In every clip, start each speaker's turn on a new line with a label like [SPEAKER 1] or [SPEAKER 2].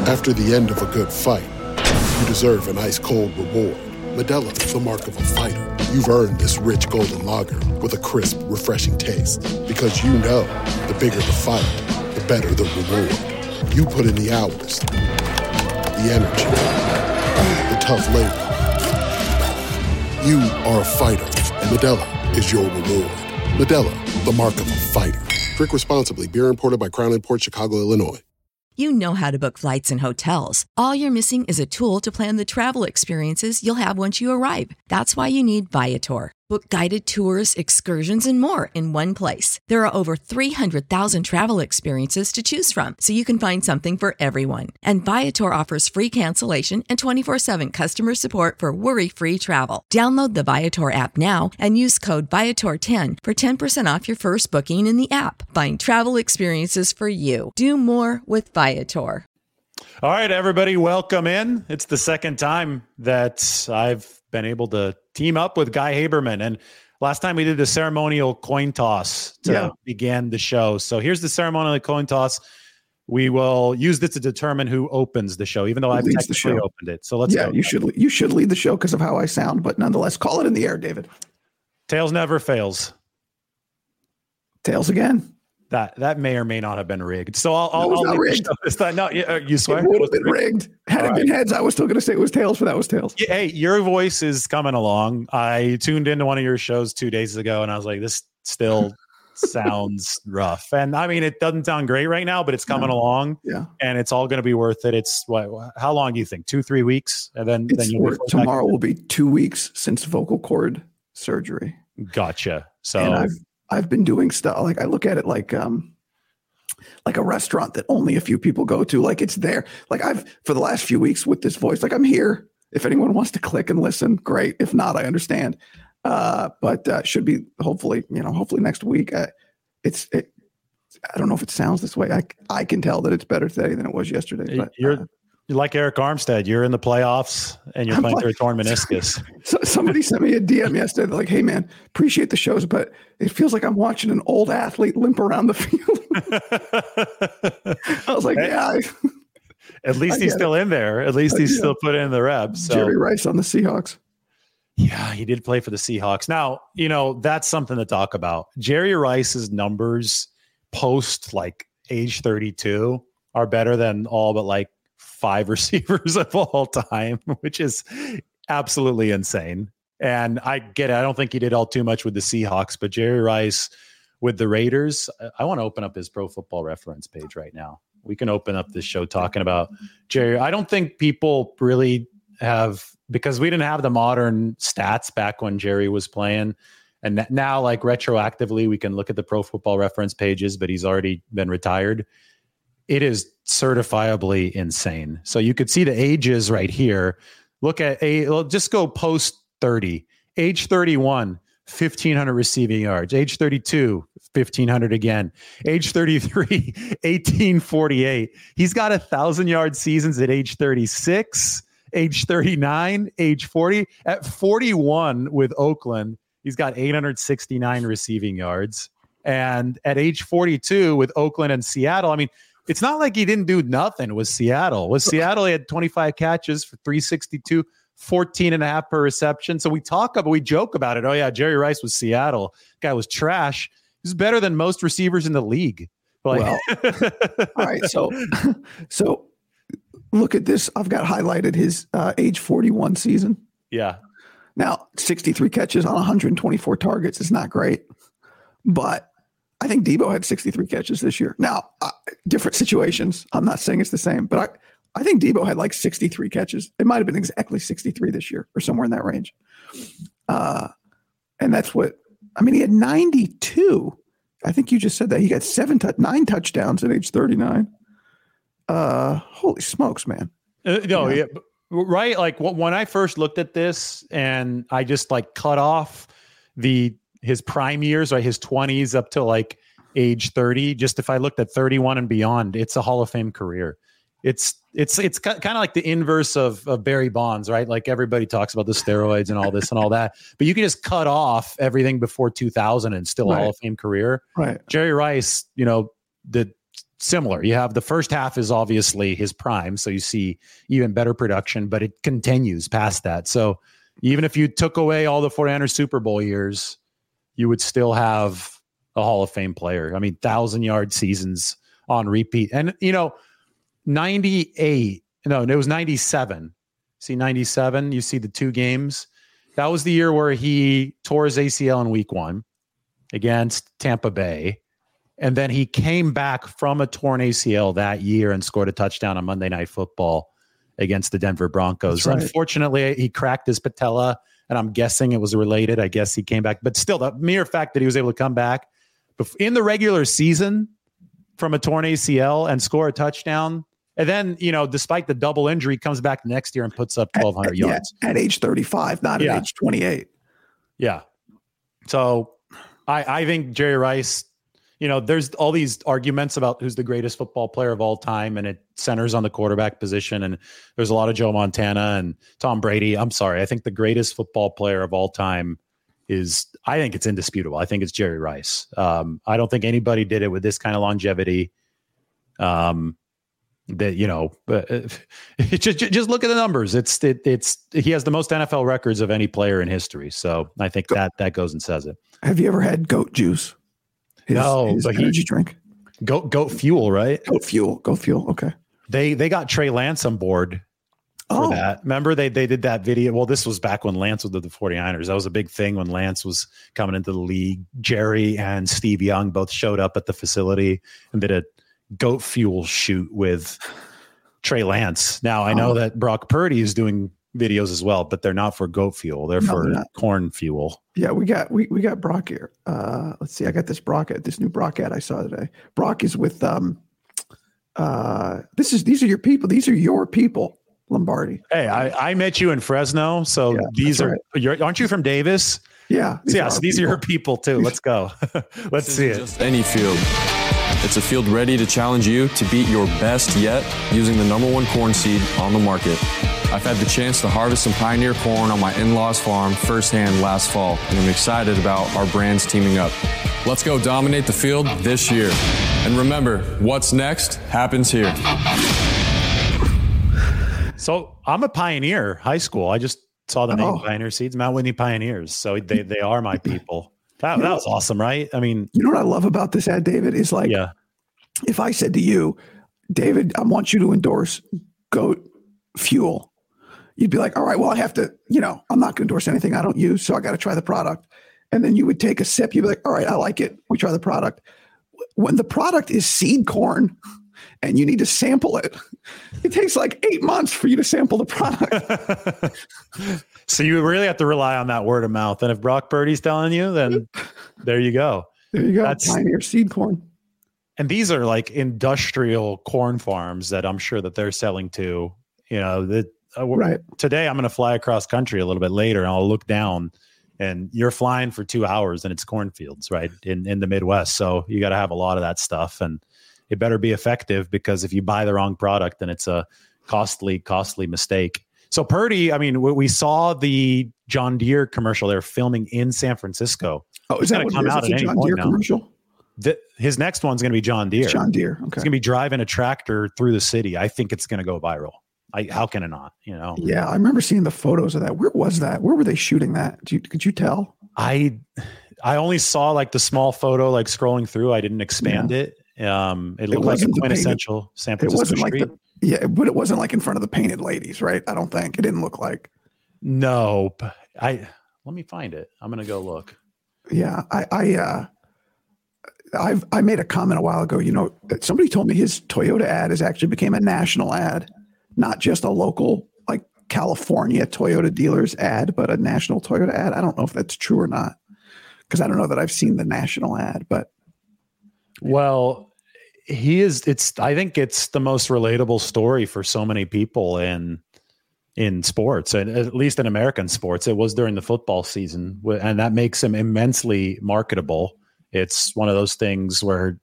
[SPEAKER 1] After the end of a good fight, you deserve an ice-cold reward. Modelo is the mark of a fighter. You've earned this rich golden lager with a crisp, refreshing taste. Because you know, the bigger the fight, the better the reward. You put in the hours, the energy, the tough labor. You are a fighter, and Modelo is your reward. Modelo, the mark of a fighter. Drink responsibly. Beer imported by Crown Imports, Chicago, Illinois.
[SPEAKER 2] You know how to book flights and hotels. All you're missing is a tool to plan the travel experiences you'll have once you arrive. That's why you need Viator. Book guided tours, excursions, and more in one place. There are over 300,000 travel experiences to choose from, so you can find something for everyone. And Viator offers free cancellation and 24/7 customer support for worry-free travel. Download the Viator app now and use code Viator10 for 10% off your first booking in the app. Find travel experiences for you. Do more with Viator.
[SPEAKER 3] All right, everybody, welcome in. It's the second time that I've been able to team up with Guy Haberman. And last time we did the ceremonial coin toss to begin the show. So here's the ceremonial coin toss. We will use this to determine who opens the show, even though I've technically opened it. So let's go.
[SPEAKER 4] You should lead the show because of how I sound, but nonetheless, call it in the air, David.
[SPEAKER 3] Tails never fails.
[SPEAKER 4] Tails again.
[SPEAKER 3] That may or may not have been rigged. So I'll
[SPEAKER 4] not rigged.
[SPEAKER 3] No, you swear?
[SPEAKER 4] It would have been rigged. Had it been heads, I was still going to say it was tails, but that was tails.
[SPEAKER 3] Hey, your voice is coming along. I tuned into one of your shows 2 days ago, and I was like, this still sounds rough. And I mean, it doesn't sound great right now, but it's coming along. Yeah. And it's all going to be worth it. It's how long do you think? 2-3 weeks? And then
[SPEAKER 4] tomorrow will be 2 weeks since vocal cord surgery.
[SPEAKER 3] Gotcha. So
[SPEAKER 4] and I've been doing stuff like I look at it like a restaurant that only a few people go to. Like it's there. Like for the last few weeks with this voice, like I'm here. If anyone wants to click and listen, great. If not, I understand. But should be hopefully next week. I don't know if it sounds this way. I can tell that it's better today than it was yesterday. But
[SPEAKER 3] you're like Eric Armstead. You're in the playoffs and you're playing through a torn meniscus.
[SPEAKER 4] So somebody sent me a DM yesterday. They're like, "Hey man, appreciate the shows, but it feels like I'm watching an old athlete limp around the field." I was like, "Yeah."
[SPEAKER 3] At least he's still in there. At least he's still putting in the reps. So.
[SPEAKER 4] Jerry Rice on the Seahawks.
[SPEAKER 3] Yeah, he did play for the Seahawks. Now, that's something to talk about. Jerry Rice's numbers post like age 32 are better than all but like 5 receivers of all time, which is absolutely insane. And I get it. I don't think he did all too much with the Seahawks, but Jerry Rice with the Raiders, I want to open up his Pro Football Reference page right now. We can open up this show talking about Jerry. I don't think people really have, because we didn't have the modern stats back when Jerry was playing. And now, like retroactively, we can look at the Pro Football Reference pages, but he's already been retired. It is certifiably insane. So you could see the ages right here. Look at just go post 30, age 31, 1,500 receiving yards, age 32, 1,500 again, age 33, 1,848. He's got 1,000-yard seasons at age 36, age 39, age 40. At 41 with Oakland, he's got 869 receiving yards. And at age 42 with Oakland and Seattle, I mean, it's not like he didn't do nothing with Seattle. With Seattle, he had 25 catches for 362, 14.5 per reception. So we joke about it. Oh yeah, Jerry Rice was Seattle. Guy was trash. He's better than most receivers in the league. Like,
[SPEAKER 4] well, all right. So look at this. I've got highlighted his age 41 season.
[SPEAKER 3] Yeah.
[SPEAKER 4] Now 63 catches on 124 targets is not great, but I think Debo had 63 catches this year. Now, different situations. I'm not saying it's the same, but I think Debo had like 63 catches. It might have been exactly 63 this year or somewhere in that range. And that's he had 92. I think you just said that. He got 9 touchdowns at age 39. Holy smokes, man.
[SPEAKER 3] Yeah. Right. Like when I first looked at this and I just like cut off his prime years, right? His 20s up to like age 30. Just if I looked at 31 and beyond, it's a Hall of Fame career. It's kind of like the inverse of Barry Bonds, right? Like everybody talks about the steroids and all this and all that, but you can just cut off everything before 2000 and still a Hall of Fame career.
[SPEAKER 4] Right.
[SPEAKER 3] Jerry Rice, the similar. You have the first half is obviously his prime, so you see even better production, but it continues past that. So even if you took away all the 49ers Super Bowl years, you would still have a Hall of Fame player. I mean, 1,000-yard seasons on repeat. And, 98, no, it was 97. See 97, you see the 2 games. That was the year where he tore his ACL in week 1 against Tampa Bay. And then he came back from a torn ACL that year and scored a touchdown on Monday Night Football against the Denver Broncos. Right. Unfortunately, he cracked his patella, and I'm guessing it was related. I guess he came back. But still, the mere fact that he was able to come back in the regular season from a torn ACL and score a touchdown, and then, despite the double injury, comes back next year and puts up 1,200 yards.
[SPEAKER 4] At age 35, not at age 28.
[SPEAKER 3] Yeah. So I think Jerry Rice, there's all these arguments about who's the greatest football player of all time, and it centers on the quarterback position. And there's a lot of Joe Montana and Tom Brady. I'm sorry. I think the greatest football player of all time I think it's indisputable. I think it's Jerry Rice. I don't think anybody did it with this kind of longevity. Just look at the numbers. He has the most NFL records of any player in history. So I think that goes and says it.
[SPEAKER 4] Have you ever had goat juice? His energy drink.
[SPEAKER 3] Goat fuel, right?
[SPEAKER 4] Goat fuel. Okay.
[SPEAKER 3] They got Trey Lance on board for that. Remember they did that video. Well, this was back when Lance was with the 49ers. That was a big thing when Lance was coming into the league. Jerry and Steve Young both showed up at the facility and did a goat fuel shoot with Trey Lance. Now I know that Brock Purdy is doing videos as well, but they're not for goat fuel. They're for corn fuel.
[SPEAKER 4] Yeah, we got Brock here. Let's see. I got this new Brock ad I saw today. Brock is with these are your people. These are your people, Lombardi.
[SPEAKER 3] Hey, I met you in Fresno, so these are aren't you from Davis?
[SPEAKER 4] Yeah.
[SPEAKER 3] So these are your people too. Let's go. Let's see it.
[SPEAKER 5] Just any field. It's a field ready to challenge you to beat your best yet using the #1 corn seed on the market. I've had the chance to harvest some Pioneer corn on my in-laws farm firsthand last fall, and I'm excited about our brands teaming up. Let's go dominate the field this year. And remember, what's next happens here.
[SPEAKER 3] So I'm a Pioneer high school. I just saw the name Pioneer Seeds, Mount Whitney Pioneers. So they are my people. That was awesome, right? I mean,
[SPEAKER 4] you know what I love about this ad, David, is like, if I said to you, David, I want you to endorse goat fuel, you'd be like, all right, well, I have to, I'm not going to endorse anything I don't use, so I got to try the product. And then you would take a sip. You'd be like, all right, I like it. We try the product. When the product is seed corn and you need to sample it, it takes like 8 months for you to sample the product.
[SPEAKER 3] So you really have to rely on that word of mouth. And if Brock Purdy's telling you, then there you go.
[SPEAKER 4] There you go. That's Pioneer seed corn.
[SPEAKER 3] And these are like industrial corn farms that I'm sure that they're selling to, right. Today I'm going to fly across country a little bit later and I'll look down and you're flying for 2 hours and it's cornfields, right? In the Midwest. So you got to have a lot of that stuff and it better be effective because if you buy the wrong product, then it's a costly mistake. So Purdy, I mean, we saw the John Deere commercial they're filming in San Francisco.
[SPEAKER 4] Oh, is that what come out at any John Deere commercial?
[SPEAKER 3] His next one's going to be John Deere.
[SPEAKER 4] John Deere. Okay.
[SPEAKER 3] He's going to be driving a tractor through the city. I think it's going to go viral. How can it not?
[SPEAKER 4] Yeah, I remember seeing the photos of that. Where was that? Where were they shooting that? Could you tell?
[SPEAKER 3] I only saw like the small photo, like scrolling through. I didn't expand it. It looked like a quintessential San Francisco street.
[SPEAKER 4] But it wasn't like in front of the painted ladies, right? I don't think it didn't look like.
[SPEAKER 3] No, but let me find it. I'm gonna go look.
[SPEAKER 4] Yeah, I made a comment a while ago. Somebody told me his Toyota ad has actually became a national ad, not just a local like California Toyota dealers ad, but a national Toyota ad. I don't know if that's true or not because I don't know that I've seen the national ad, but.
[SPEAKER 3] Well, I think it's the most relatable story for so many people in sports, and at least in American sports. It was during the football season, and that makes him immensely marketable. It's one of those things where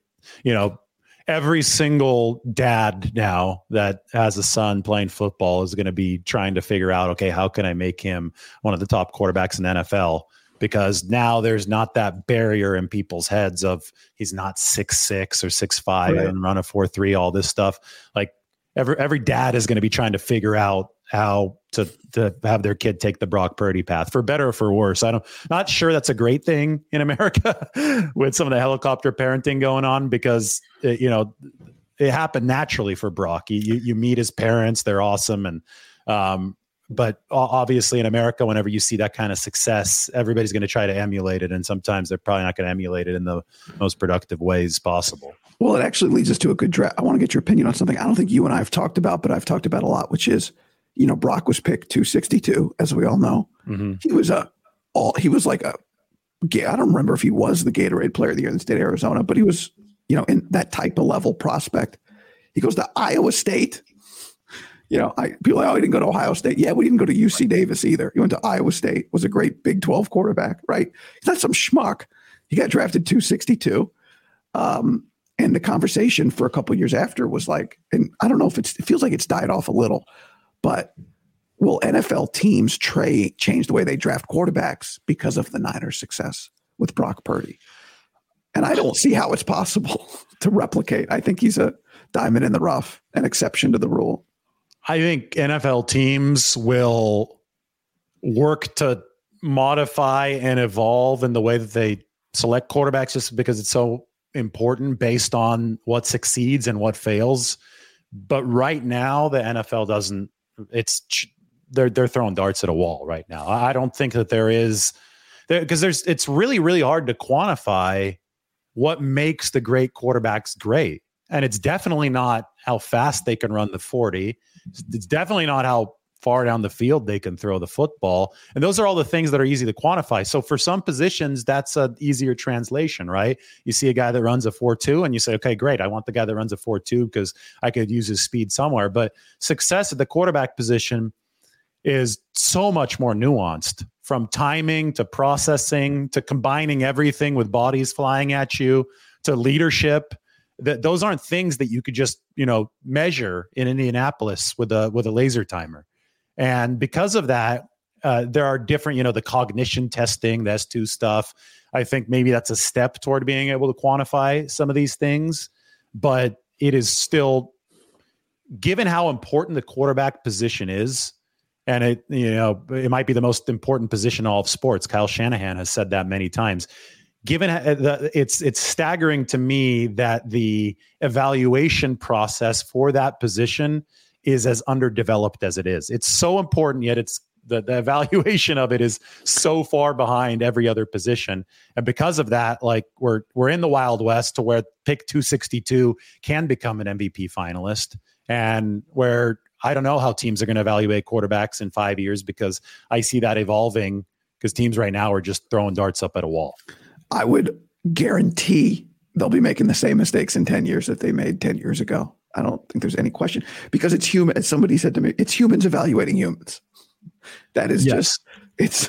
[SPEAKER 3] every single dad now that has a son playing football is going to be trying to figure out, okay, how can I make him one of the top quarterbacks in the NFL? because now there's not that barrier in people's heads of he's not 6'6" or 6'5"
[SPEAKER 4] Right.
[SPEAKER 3] and run a 4.3, all this stuff. Like every dad is going to be trying to figure out how to have their kid take the Brock Purdy path, for better or for worse. Not sure that's a great thing in America with some of the helicopter parenting going on, because it happened naturally for Brock. You meet his parents, they're awesome. And, but obviously in America, whenever you see that kind of success, everybody's going to try to emulate it. And sometimes they're probably not going to emulate it in the most productive ways possible.
[SPEAKER 4] Well, it actually leads us to a good draft. I want to get your opinion on something I don't think you and I have talked about, but I've talked about a lot, which is, Brock was picked 262, as we all know.
[SPEAKER 3] Mm-hmm.
[SPEAKER 4] He was I don't remember if he was the Gatorade Player of the Year in the state of Arizona, but he was, in that type of level prospect. He goes to Iowa State. People are like, oh, he didn't go to Ohio State. Yeah, we didn't go to UC Davis either. He went to Iowa State, was a great Big 12 quarterback, right? He's not some schmuck. He got drafted 262. And the conversation for a couple of years after was like, and I don't know if it feels like it's died off a little, but will NFL teams change the way they draft quarterbacks because of the Niners' success with Brock Purdy? And I don't see how it's possible to replicate. I think he's a diamond in the rough, an exception to the rule.
[SPEAKER 3] I think NFL teams will work to modify and evolve in the way that they select quarterbacks, just because it's so important based on what succeeds and what fails. But right now, the NFL doesn't. They're throwing darts at a wall right now. I don't think that there is, because it's really, really hard to quantify what makes the great quarterbacks great. And it's definitely not how fast they can run the 40. It's definitely not how far down the field they can throw the football. And those are all the things that are easy to quantify. So for some positions, that's an easier translation, right? You see a guy that runs a 4.2 and you say, okay, great. I want the guy that runs a 4.2 because I could use his speed somewhere. But success at the quarterback position is so much more nuanced, from timing to processing to combining everything with bodies flying at you to leadership. Those aren't things that you could just, measure in Indianapolis with a laser timer. And because of that, there are different, the cognition testing, the S2 stuff. I think maybe that's a step toward being able to quantify some of these things, but it is still, given how important the quarterback position is, and it might be the most important position in all of sports. Kyle Shanahan has said that many times. Given it's staggering to me that the evaluation process for that position is as underdeveloped as it is. It's so important, yet it's the evaluation of it is so far behind every other position. And because of that, like we're in the Wild West to where pick 262 can become an MVP finalist, and where I don't know how teams are going to evaluate quarterbacks in 5 years, because I see that evolving, because teams right now are just throwing darts up at a wall.
[SPEAKER 4] I would guarantee they'll be making the same mistakes in 10 years that they made 10 years ago. I don't think there's any question, because it's human. As somebody said to me, it's humans evaluating humans. That is just, it's,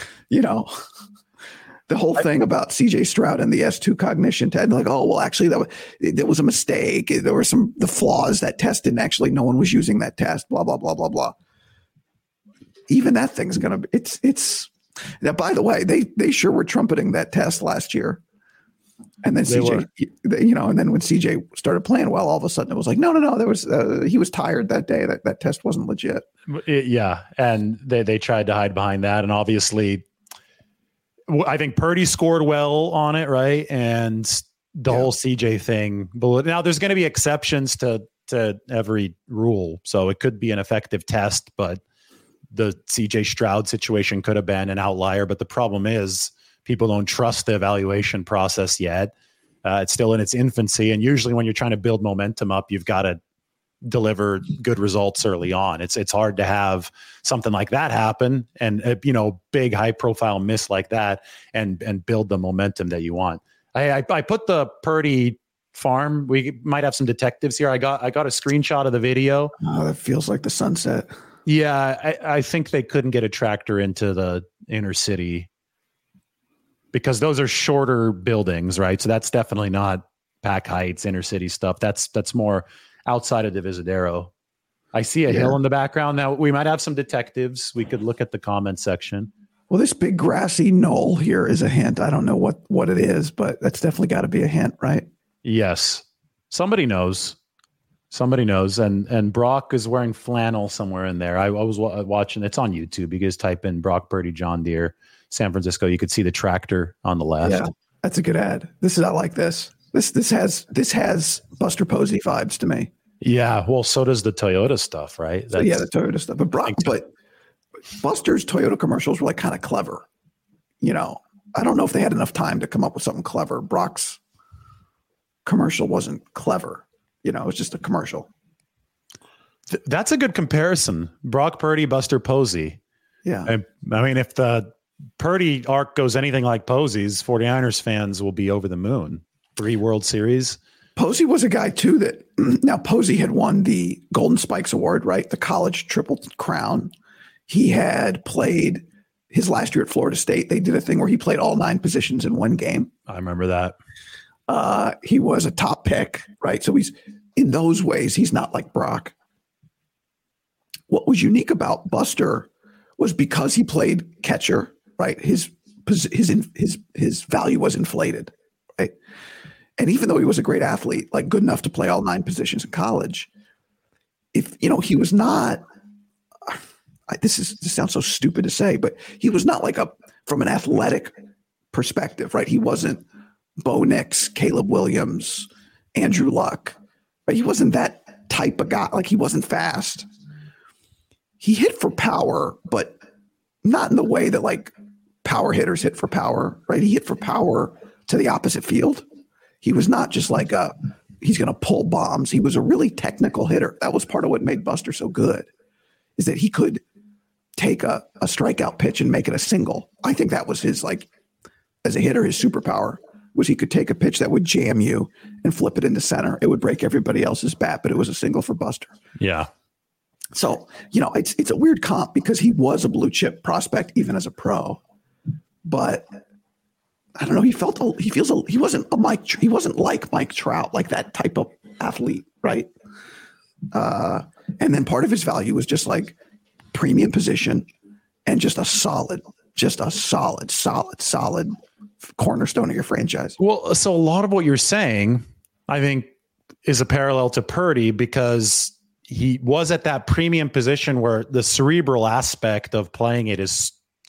[SPEAKER 4] the whole thing about CJ Stroud and the S2 cognition test, like, oh, well, actually there was a mistake. There were the flaws that test didn't actually, no one was using that test, blah, blah, blah, blah, blah. Even that thing's going to, it's, now, by the way, they sure were trumpeting that test last year. And then and then when CJ started playing well, all of a sudden it was like, no, there was, he was tired that day. That test wasn't legit.
[SPEAKER 3] Yeah. And they tried to hide behind that. And obviously, I think Purdy scored well on it, right? And the whole CJ thing. But now there's going to be exceptions to every rule. So it could be an effective test, but the CJ Stroud situation could have been an outlier. But the problem is people don't trust the evaluation process yet. It's still in its infancy. And usually when you're trying to build momentum up, you've got to deliver good results early on. It's hard to have something like that happen and, big high profile miss like that and build the momentum that you want. I put the Purdy farm. We might have some detectives here. I got a screenshot of the video.
[SPEAKER 4] Oh, that feels like the sunset.
[SPEAKER 3] Yeah. I think they couldn't get a tractor into the inner city because those are shorter buildings, right? So that's definitely not Pack Heights, inner city stuff. That's more outside of Divisadero. I see a hill in the background. Now we might have some detectives. We could look at the comment section.
[SPEAKER 4] Well, this big grassy knoll here is a hint. I don't know what it is, but that's definitely got to be a hint, right?
[SPEAKER 3] Yes. Somebody knows. And Brock is wearing flannel somewhere in there. I was watching. It's on YouTube. You guys type in Brock Purdy, John Deere, San Francisco. You could see the tractor on the left.
[SPEAKER 4] Yeah, that's a good ad. I like this. This has Buster Posey vibes to me.
[SPEAKER 3] Yeah. Well, so does the Toyota stuff, right?
[SPEAKER 4] The Toyota stuff. But Buster's Toyota commercials were like kind of clever. I don't know if they had enough time to come up with something clever. Brock's commercial wasn't clever. It was just a commercial.
[SPEAKER 3] That's a good comparison. Brock Purdy, Buster Posey.
[SPEAKER 4] Yeah.
[SPEAKER 3] I mean, if the Purdy arc goes anything like Posey's, 49ers fans will be over the moon. 3 World Series.
[SPEAKER 4] Posey was a guy too that now Posey had won the Golden Spikes Award, right? The college triple crown. He had played his last year at Florida State. They did a thing where he played all 9 positions in one game.
[SPEAKER 3] I remember that.
[SPEAKER 4] He was a top pick, right? So he's in those ways, he's not like Brock. What was unique about Buster was because he played catcher, right? His value was inflated, right? And even though he was a great athlete, like good enough to play all 9 positions in college, if he was not, this sounds so stupid to say, but he was not like from an athletic perspective, right? He wasn't Bo Nix, Caleb Williams, Andrew Luck. Right? He wasn't that type of guy. Like he wasn't fast. He hit for power, but not in the way that like power hitters hit for power, right? He hit for power to the opposite field. He was not just like he's going to pull bombs. He was a really technical hitter. That was part of what made Buster so good, is that he could take a strikeout pitch and make it a single. I think that was his, like, as a hitter, his superpower was he could take a pitch that would jam you and flip it into center. It would break everybody else's bat, but it was a single for Buster.
[SPEAKER 3] Yeah.
[SPEAKER 4] So, it's a weird comp because he was a blue chip prospect even as a pro, but I don't know. He wasn't like Mike Trout, like that type of athlete. Right. And then part of his value was just like premium position and just a solid cornerstone of your franchise.
[SPEAKER 3] Well, so a lot of what you're saying, I think, is a parallel to Purdy because he was at that premium position where the cerebral aspect of playing it is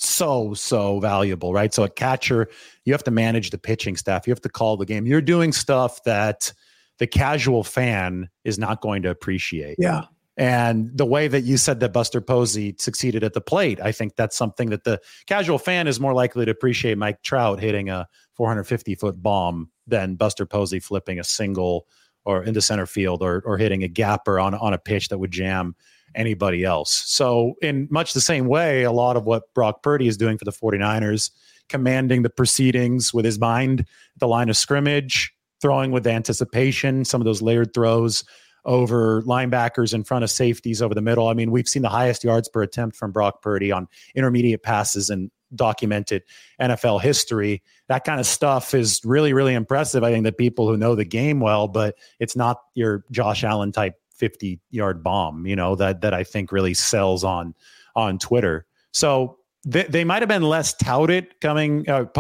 [SPEAKER 3] so valuable, right? So at catcher, you have to manage the pitching staff. You have to call the game. You're doing stuff that the casual fan is not going to appreciate.
[SPEAKER 4] Yeah.
[SPEAKER 3] And the way that you said that Buster Posey succeeded at the plate, I think that's something that the casual fan is more likely to appreciate. Mike Trout hitting a 450-foot bomb than Buster Posey flipping a single or into center field or hitting a gapper on a pitch that would jam anybody else. So in much the same way, a lot of what Brock Purdy is doing for the 49ers, commanding the proceedings with his mind, the line of scrimmage, throwing with anticipation, some of those layered throws over linebackers in front of safeties over the middle. I mean, we've seen the highest yards per attempt from Brock Purdy on intermediate passes in documented NFL history. That kind of stuff is really, really impressive. I think that people who know the game well, but it's not your Josh Allen type 50-yard bomb, that I think really sells on Twitter. So they might have been less touted coming.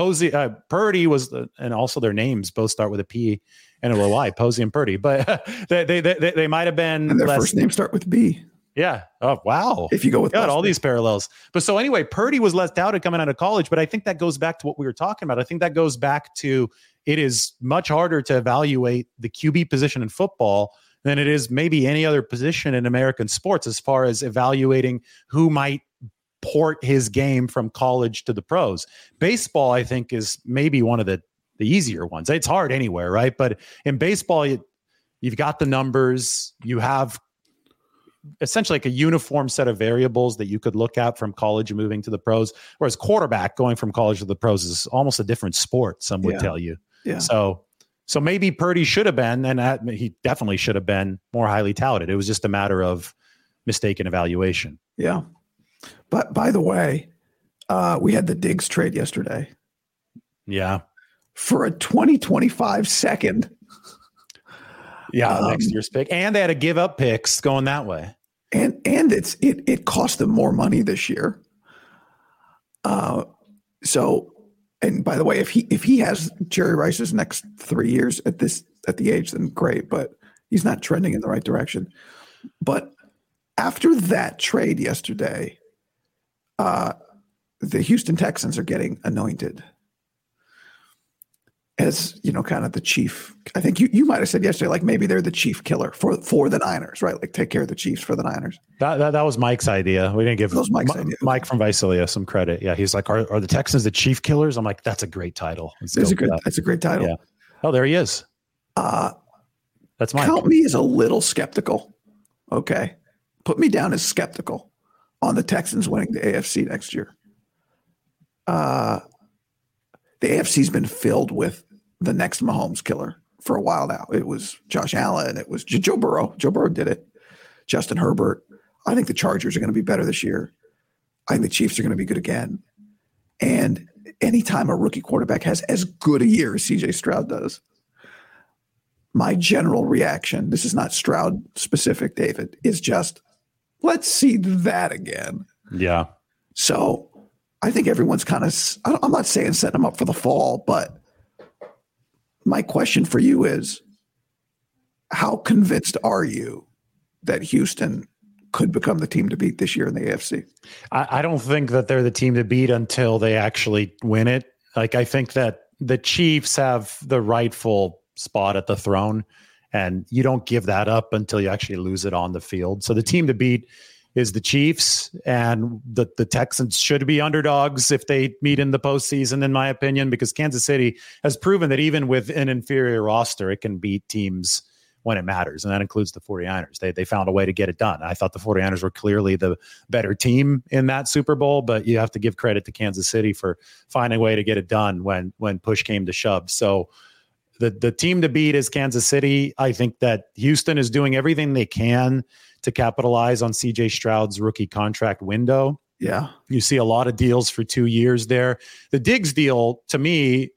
[SPEAKER 3] Purdy was, and also their names both start with a P and a Y, Posey and Purdy, but they might have been.
[SPEAKER 4] And their first names start with B.
[SPEAKER 3] Yeah. Oh, wow.
[SPEAKER 4] If you go with
[SPEAKER 3] all these parallels. But so anyway, Purdy was less doubted coming out of college, but I think that goes back to what we were talking about. I think that goes back to it is much harder to evaluate the QB position in football than it is maybe any other position in American sports as far as evaluating who might port his game from college to the pros. Baseball, I think, is maybe one of the easier ones. It's hard anywhere, right? But in baseball, you've got the numbers, you have essentially like a uniform set of variables that you could look at from college and moving to the pros. Whereas quarterback going from college to the pros is almost a different sport, some would tell you.
[SPEAKER 4] Yeah.
[SPEAKER 3] So maybe Purdy should have been, and he definitely should have been more highly touted. It was just a matter of mistaken evaluation.
[SPEAKER 4] Yeah. But by the way, we had the Diggs trade yesterday.
[SPEAKER 3] Yeah.
[SPEAKER 4] For a 2025 second.
[SPEAKER 3] Yeah, next year's pick. And they had to give up picks going that way.
[SPEAKER 4] And it cost them more money this year. So, and by the way, if he has Jerry Rice's next 3 years at the age, then great, but he's not trending in the right direction. But after that trade yesterday, the Houston Texans are getting anointed as, kind of the chief. I think you might have said yesterday, like maybe they're the chief killer for the Niners, right? Like take care of the Chiefs for the Niners.
[SPEAKER 3] That was Mike's idea. We didn't give Mike from Visalia some credit. Yeah, he's like, are the Texans the chief killers? I'm like, that's a great title.
[SPEAKER 4] That's a great title.
[SPEAKER 3] Yeah. Oh, there he is. That's Mike.
[SPEAKER 4] Count me as a little skeptical. Okay, put me down as skeptical on the Texans winning the AFC next year. The AFC's been filled with the next Mahomes killer for a while now. It was Josh Allen. It was Joe Burrow. Joe Burrow did it. Justin Herbert. I think the Chargers are going to be better this year. I think the Chiefs are going to be good again. And anytime a rookie quarterback has as good a year as CJ Stroud does, my general reaction, this is not Stroud specific, David, is just, let's see that again.
[SPEAKER 3] Yeah.
[SPEAKER 4] So I think everyone's kind of, I'm not saying setting them up for the fall, but my question for you is, how convinced are you that Houston could become the team to beat this year in the AFC?
[SPEAKER 3] I don't think that they're the team to beat until they actually win it. Like, I think that the Chiefs have the rightful spot at the throne, and you don't give that up until you actually lose it on the field. So the team to beat is the Chiefs, and the Texans should be underdogs if they meet in the postseason, in my opinion, because Kansas City has proven that even with an inferior roster, it can beat teams when it matters, and that includes the 49ers. They found a way to get it done. I thought the 49ers were clearly the better team in that Super Bowl, but you have to give credit to Kansas City for finding a way to get it done when push came to shove. So the team to beat is Kansas City. I think that Houston is doing everything they can to capitalize on CJ Stroud's rookie contract window.
[SPEAKER 4] Yeah.
[SPEAKER 3] You see a lot of deals for 2 years there. The Diggs deal, to me,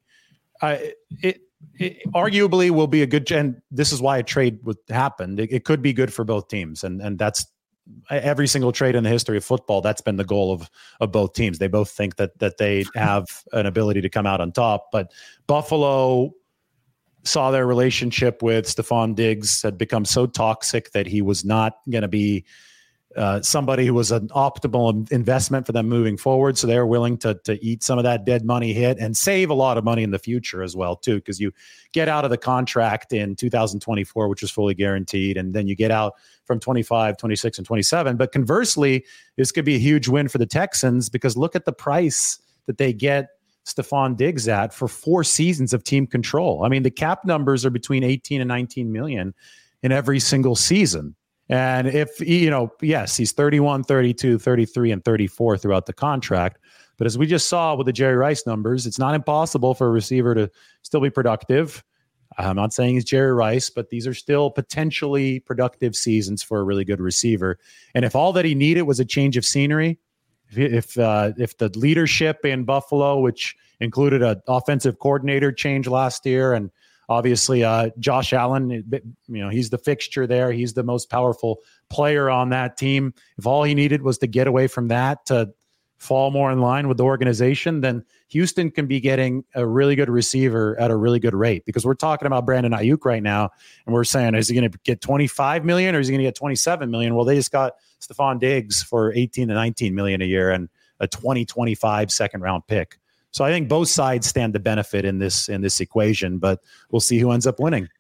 [SPEAKER 3] it arguably will be a good, and this is why a trade would happen. It could be good for both teams. And that's every single trade in the history of football. That's been the goal of both teams. They both think that they have an ability to come out on top, but Buffalo saw their relationship with Stephon Diggs had become so toxic that he was not going to be somebody who was an optimal investment for them moving forward. So they're willing to eat some of that dead money hit and save a lot of money in the future as well, too, because you get out of the contract in 2024, which was fully guaranteed, and then you get out from 25, 26, and 27. But conversely, this could be a huge win for the Texans because look at the price that they get Stephon Diggs at for 4 seasons of team control. I mean, the cap numbers are between 18 and 19 million in every single season. And if, yes, he's 31, 32, 33, and 34 throughout the contract. But as we just saw with the Jerry Rice numbers, it's not impossible for a receiver to still be productive. I'm not saying he's Jerry Rice, but these are still potentially productive seasons for a really good receiver. And if all that he needed was a change of scenery, if the leadership in Buffalo, which included an offensive coordinator change last year, and obviously Josh Allen, he's the fixture there. He's the most powerful player on that team. If all he needed was to get away from that to fall more in line with the organization, then Houston can be getting a really good receiver at a really good rate, because we're talking about Brandon Ayuk right now, and we're saying, is he going to get 25 million or is he going to get 27 million? Well, they just got Stephon Diggs for 18 to 19 million a year and a 2025 second round pick. So I think both sides stand to benefit in this equation, but we'll see who ends up winning.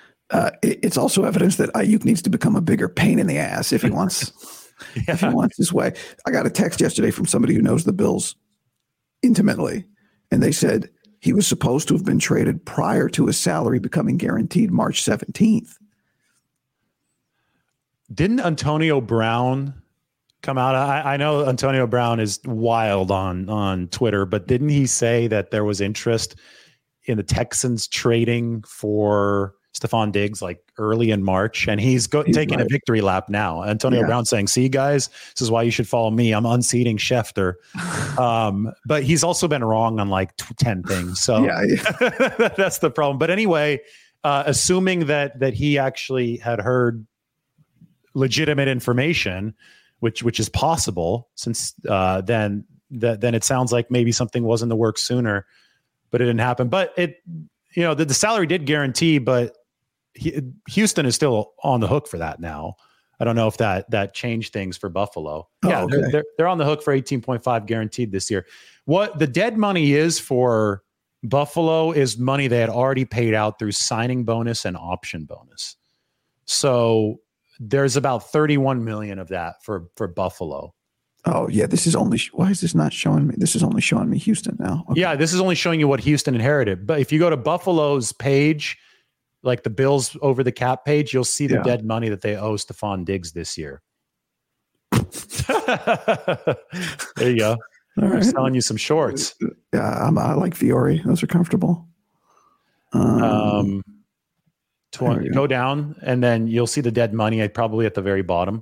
[SPEAKER 4] It's also evidence that Ayuk needs to become a bigger pain in the ass if he wants if he wants his way. I got a text yesterday from somebody who knows the Bills intimately, and they said he was supposed to have been traded prior to his salary becoming guaranteed March 17th.
[SPEAKER 3] Didn't Antonio Brown come out? I know Antonio Brown is wild on Twitter, but didn't he say that there was interest in the Texans trading for Stephon Diggs like early in March, and he's taking a victory lap now? Antonio Brown saying, see, guys, this is why you should follow me. I'm unseating Schefter. But he's also been wrong on like 10 things. So that's the problem. But anyway, assuming that he actually had heard legitimate information, which is possible, since then then it sounds like maybe something was in the works sooner, but it didn't happen. But the salary did guarantee, but Houston is still on the hook for that now. I don't know if that changed things for Buffalo.
[SPEAKER 4] Okay.
[SPEAKER 3] They're on the hook for 18.5 guaranteed this year. What the dead money is for Buffalo is money they had already paid out through signing bonus and option bonus. So there's about 31 million of that for Buffalo.
[SPEAKER 4] Oh yeah, why is this not showing me? This is only showing me Houston now. Okay.
[SPEAKER 3] Yeah, this is only showing you what Houston inherited. But if you go to Buffalo's page, like the Bills over the cap page, you'll see the dead money that they owe Stephon Diggs this year. There you go.
[SPEAKER 4] All right.
[SPEAKER 3] I'm selling you some shorts.
[SPEAKER 4] Yeah, I like Fiore. Those are comfortable.
[SPEAKER 3] Go down, and then you'll see the dead money probably at the very bottom.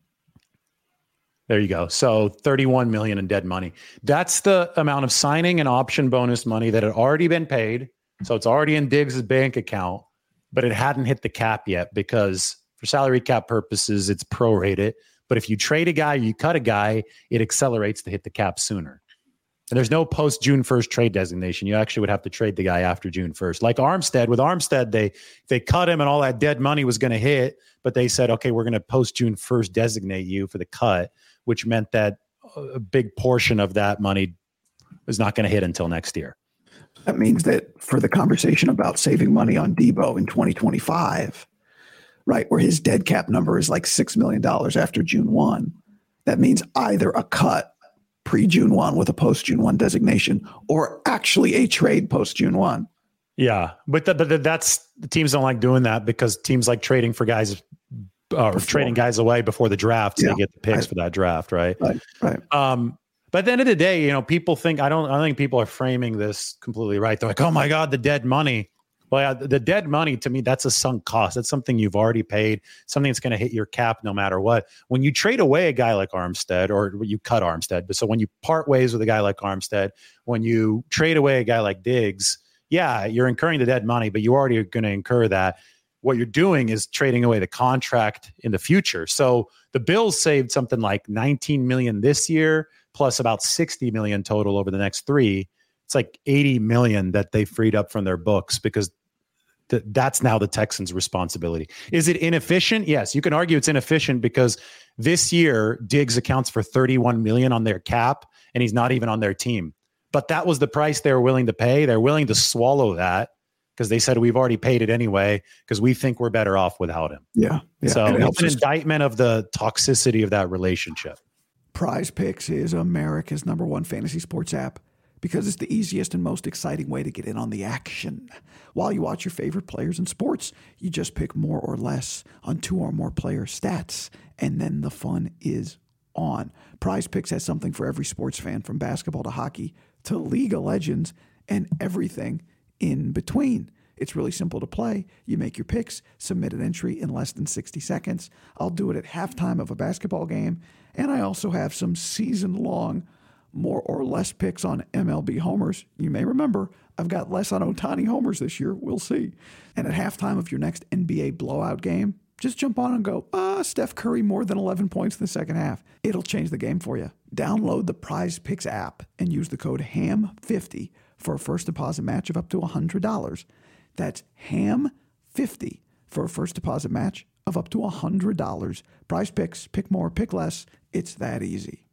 [SPEAKER 3] There you go. So 31 million in dead money. That's the amount of signing and option bonus money that had already been paid. So it's already in Diggs' bank account, but it hadn't hit the cap yet because for salary cap purposes, it's prorated. But if you trade a guy, you cut a guy, it accelerates to hit the cap sooner. And there's no post June 1st trade designation. You actually would have to trade the guy after June 1st. Like Armstead, with Armstead, they cut him and all that dead money was going to hit, but they said, okay, we're going to post June 1st designate you for the cut, which meant that a big portion of that money is not going to hit until next year.
[SPEAKER 4] That means that for the conversation about saving money on Debo in 2025, right, where his dead cap number is like $6 million after June 1, that means either a cut pre-June 1 with a post-June 1 designation or actually a trade post-June 1.
[SPEAKER 3] Yeah, but that's the teams don't like doing that because teams like trading for guys or trading guys away before the draft so they get the picks for that draft, right?
[SPEAKER 4] Right.
[SPEAKER 3] But at the end of the day, people think I don't think people are framing this completely right. They're like, oh my God, the dead money. Well, yeah, the dead money to me, that's a sunk cost. That's something you've already paid, something that's going to hit your cap no matter what. When you trade away a guy like Armstead, or you cut Armstead, but so when you part ways with a guy like Armstead, when you trade away a guy like Diggs, yeah, you're incurring the dead money, but you already are going to incur that. What you're doing is trading away the contract in the future. So the Bills saved something like 19 million this year, plus about 60 million total over the next 3. It's like 80 million that they freed up from their books because that's now the Texans' responsibility. Is it inefficient? Yes, you can argue it's inefficient because this year Diggs accounts for 31 million on their cap and he's not even on their team. But that was the price they were willing to pay. They're willing to swallow that because they said we've already paid it anyway because we think we're better off without him.
[SPEAKER 4] Yeah.
[SPEAKER 3] So it's an indictment of the toxicity of that relationship.
[SPEAKER 4] Prize Picks is America's #1 fantasy sports app because it's the easiest and most exciting way to get in on the action. While you watch your favorite players in sports, you just pick more or less on 2 or more player stats, and then the fun is on. Prize Picks has something for every sports fan, from basketball to hockey to League of Legends and everything in between. It's really simple to play. You make your picks, submit an entry in less than 60 seconds. I'll do it at halftime of a basketball game, and I also have some season-long more or less picks on MLB homers. You may remember I've got less on Ohtani homers this year. We'll see. And at halftime of your next NBA blowout game, just jump on and go, Steph Curry more than 11 points in the second half. It'll change the game for you. Download the Prize Picks app and use the code HAM50 for a first deposit match of up to $100. That's HAM50 for a first deposit match of up to $100. Prize Picks, pick more, pick less. It's that easy.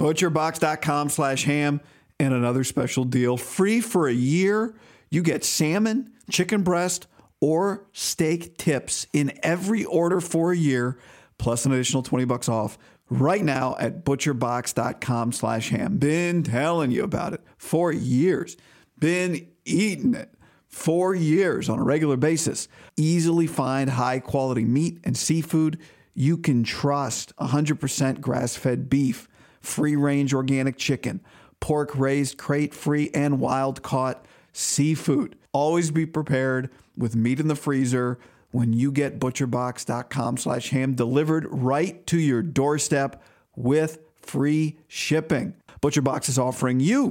[SPEAKER 4] ButcherBox.com/ham and another special deal. Free for a year. You get salmon, chicken breast, or steak tips in every order for a year, plus an additional $20 off right now at ButcherBox.com/ham. Been telling you about it for years. Been eating it for years on a regular basis. Easily find high-quality meat and seafood you can trust. 100% grass-fed beef, free-range organic chicken, pork raised crate-free and wild-caught seafood. Always be prepared with meat in the freezer when you get ButcherBox.com/ham delivered right to your doorstep with free shipping. ButcherBox is offering you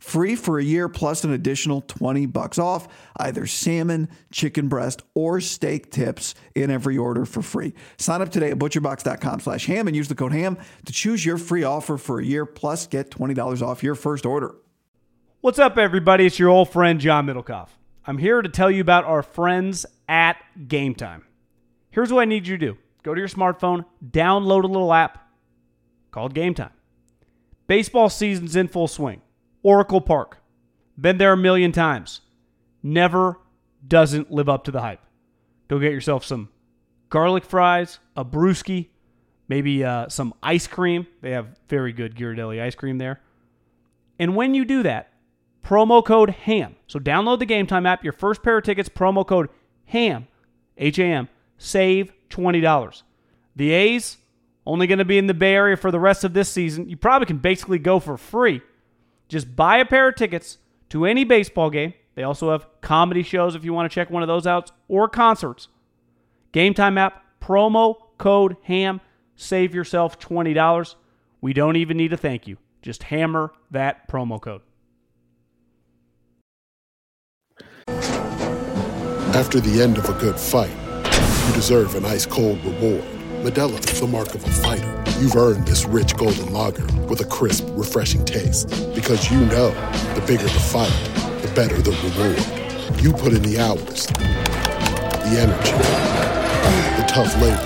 [SPEAKER 4] free for a year plus an additional $20 off either salmon, chicken breast, or steak tips in every order for free. Sign up today at butcherbox.com/ham and use the code HAM to choose your free offer for a year plus get $20 off your first order.
[SPEAKER 6] What's up, everybody? It's your old friend, John Middlecoff. I'm here to tell you about our friends at Game Time. Here's what I need you to do. Go to your smartphone, download a little app called Game Time. Baseball season's in full swing. Oracle Park. Been there a million times. Never doesn't live up to the hype. Go get yourself some garlic fries, a brewski, maybe some ice cream. They have very good Ghirardelli ice cream there. And when you do that, promo code HAM. So download the Game Time app. Your first pair of tickets, promo code HAM, H-A-M, save $20. The A's, only going to be in the Bay Area for the rest of this season. You probably can basically go for free. Just buy a pair of tickets to any baseball game. They also have comedy shows if you want to check one of those out, or concerts. Game Time app, promo code HAM, save yourself $20. We don't even need a thank you. Just hammer that promo code.
[SPEAKER 1] After the end of a good fight, you deserve an ice-cold reward. Modelo is the mark of a fighter. You've earned this rich golden lager with a crisp, refreshing taste. Because you know, the bigger the fight, the better the reward. You put in the hours, the energy, the tough labor.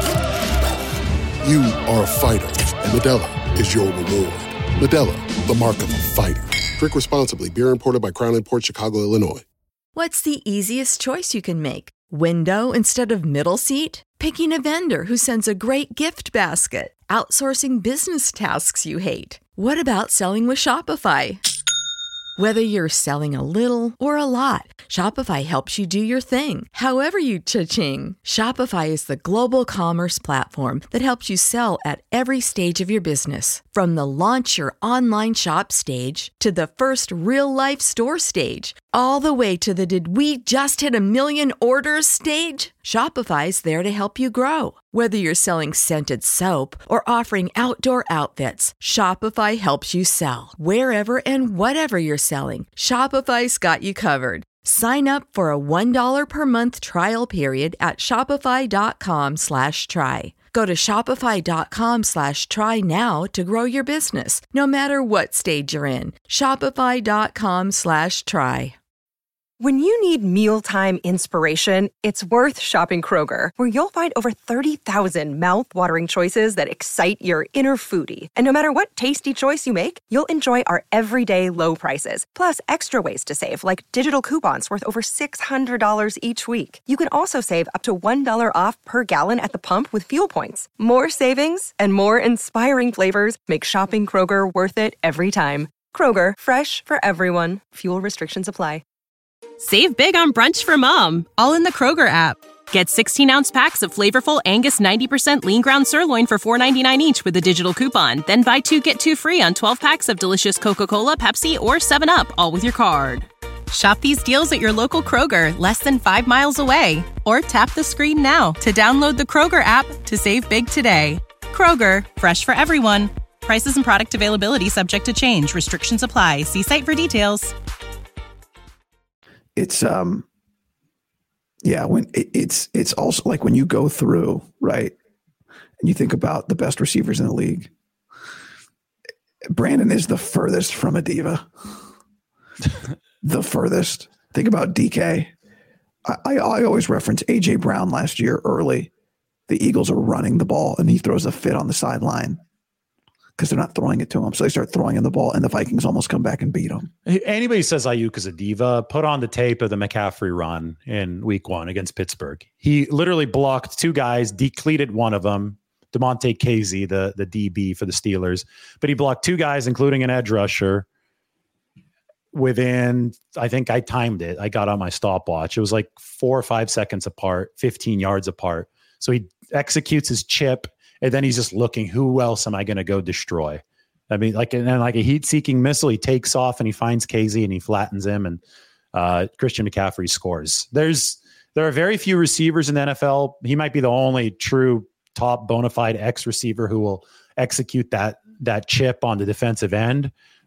[SPEAKER 1] You are a fighter, and Modelo is your reward. Modelo, the mark of a fighter. Drink responsibly. Beer imported by Crown Imports, Chicago, Illinois.
[SPEAKER 2] What's the easiest choice you can make? Window instead of middle seat? Picking a vendor who sends a great gift basket? Outsourcing business tasks you hate? What about selling with Shopify? Whether you're selling a little or a lot, Shopify helps you do your thing, however you cha-ching. Shopify is the global commerce platform that helps you sell at every stage of your business. From the launch your online shop stage to the first real-life store stage, all the way to the did we just hit 1 million orders stage. Shopify's there to help you grow. Whether you're selling scented soap or offering outdoor outfits, Shopify helps you sell. Wherever and whatever you're selling, Shopify's got you covered. Sign up for a $1 per month trial period at shopify.com/try. Go to shopify.com/try now to grow your business, no matter what stage you're in. Shopify.com/try.
[SPEAKER 7] When you need mealtime inspiration, it's worth shopping Kroger, where you'll find over 30,000 mouth-watering choices that excite your inner foodie. And no matter what tasty choice you make, you'll enjoy our everyday low prices, plus extra ways to save, like digital coupons worth over $600 each week. You can also save up to $1 off per gallon at the pump with fuel points. More savings and more inspiring flavors make shopping Kroger worth it every time. Kroger, fresh for everyone. Fuel restrictions apply.
[SPEAKER 8] Save big on brunch for mom, all in the Kroger app. Get 16-ounce packs of flavorful Angus 90% lean ground sirloin for $4.99 each with a digital coupon. Then buy 2, get 2 free on 12 packs of delicious Coca-Cola, Pepsi, or 7-Up, all with your card. Shop these deals at your local Kroger, less than 5 miles away. Or tap the screen now to download the Kroger app to save big today. Kroger, fresh for everyone. Prices and product availability subject to change. Restrictions apply. See site for details.
[SPEAKER 4] It's when it's also like when you go through, right, and you think about the best receivers in the league, Brandon is the furthest from a diva. The furthest. Think about DK. I always reference AJ Brown last year early. The Eagles are running the ball and he throws a fit on the sideline because they're not throwing it to him. So they start throwing in the ball, and the Vikings almost come back and beat them.
[SPEAKER 3] Anybody says Ayuk is a diva, put on the tape of the McCaffrey run in week 1 against Pittsburgh. He literally blocked 2 guys, decleated one of them, DeMonte Casey, the DB for the Steelers. But he blocked 2 guys, including an edge rusher, within, I think I timed it. I got on my stopwatch. It was like 4 or 5 seconds apart, 15 yards apart. So he executes his chip, and then he's just looking, who else am I going to go destroy? I mean, like a heat-seeking missile, he takes off and he finds Casey and he flattens him, and Christian McCaffrey scores. There are very few receivers in the NFL. He might be the only true top bona fide X receiver who will execute that chip on the defensive end.